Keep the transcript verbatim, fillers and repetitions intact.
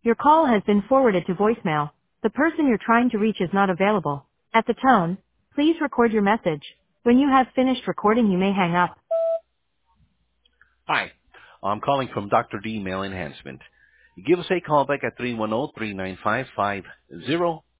Your call has been forwarded to voicemail. The person you're trying to reach is not available. At the tone, please record your message. When you have finished recording, you may hang up. Hi. I'm calling from Doctor D Mail Enhancement. Give us a call back at three one zero, three nine five, five zero